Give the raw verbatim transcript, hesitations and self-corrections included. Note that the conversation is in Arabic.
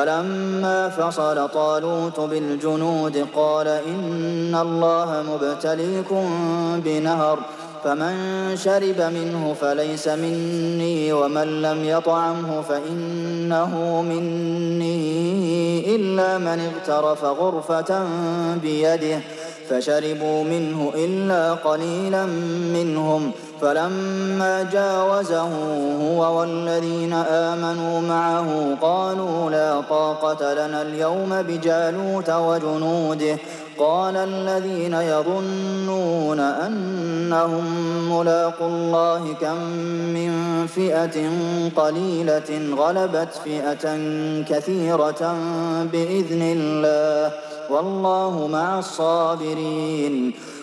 فلما فصل طالوت بالجنود قال إن الله مبتليكم بنهر فمن شرب منه فليس مني ومن لم يطعمه فإنه مني إلا من اغترف غرفة بيده فشربوا منه إلا قليلا منهم فلما جاوزه هو والذين آمنوا معه قالوا لا طاقة لنا اليوم بجالوت وجنوده قال الذين يظنون أنهم ملاقو الله كم من فئة قليلة غلبت فئة كثيرة بإذن الله والله مع الصابرين